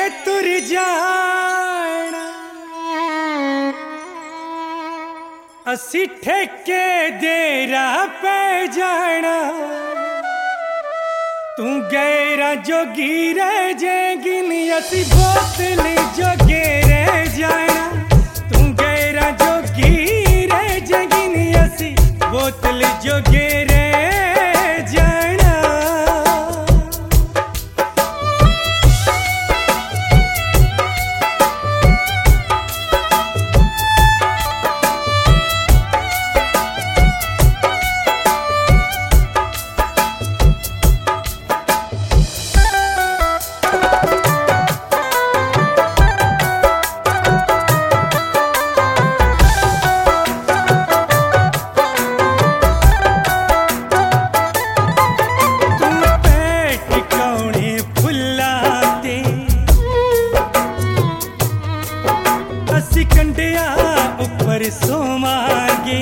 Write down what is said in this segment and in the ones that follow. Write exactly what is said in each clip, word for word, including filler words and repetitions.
तुर जाना असी ठेके दे राह पे जाना तू गैरा जोगी रह जाएगी नी असी बोतल जोगे रह जाना तू गैरा जोगी रह जाएगी नी असी बोतल जोगे रह जाना। कंडिया ऊपर सो मांगे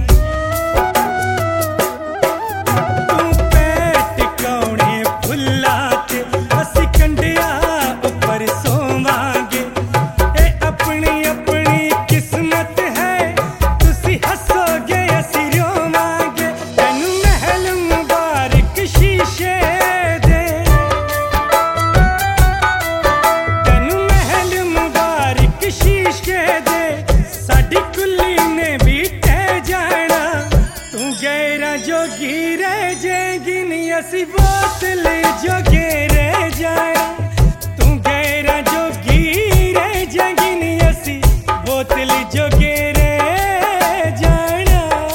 तू पेट कौने फुलाते असी कंडिया ऊपर सो मांगे ए अपनी अपनी किस्मत है तुसी हसोगे असी रोवांगे तेनू महल मुबारक शीशे दे तेनू महल मुबारक शीशे दे साडी कुली ने भी तह जाना तू गैरा जोगी रह जाएगी नी असी बोतल जोगे रह जाना तू गैरा जोगी रह जाएगी नी असी बोतल जोगे रह जाना।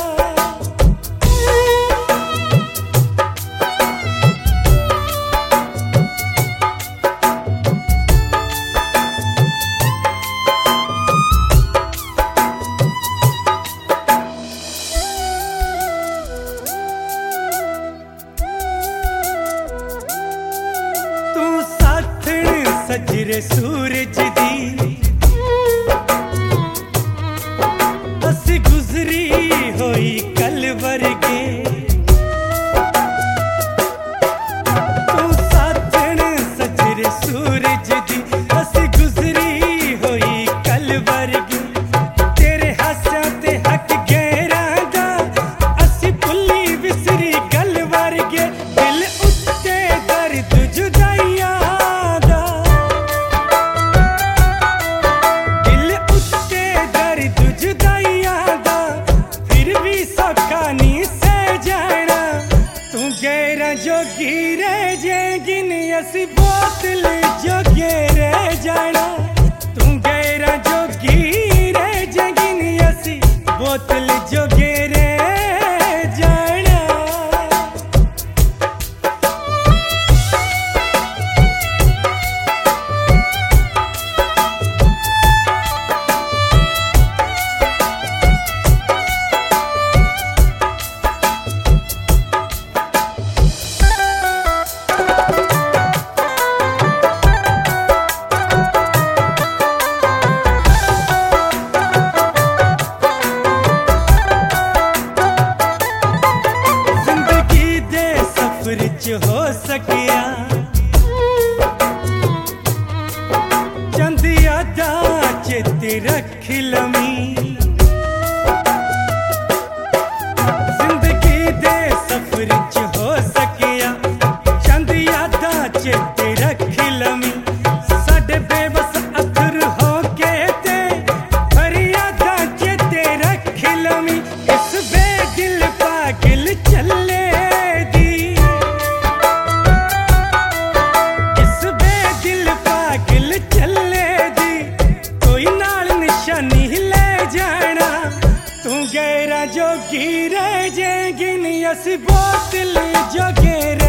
सजरे सूरज दी असी गुजरी होई कल वर्गे तू साथन सजरे सूरज दी असी गुजरी होई कल वर्गे तेरे हास्या ते हक गैरा दा असी भुल्ली विसरी गल वर्गे दिल उत्ते दर्द जुदाइया जोगी रह जाएगी नी असी बोतल जोगे रह जाना तू गैरा जोगी रह जाएगी नी असी बोतल जोगे रह जाना। हो सकिया चंद यादा चित रख लमी जिंदगी दे सफर च हो सकिया चंद यादा चित रख लमी साडे बेबस अथर हो के ते फरियादा चित रख लमी इस बेदिल पागल चले जोगी रह जाएगी नी असी बोतल जोगे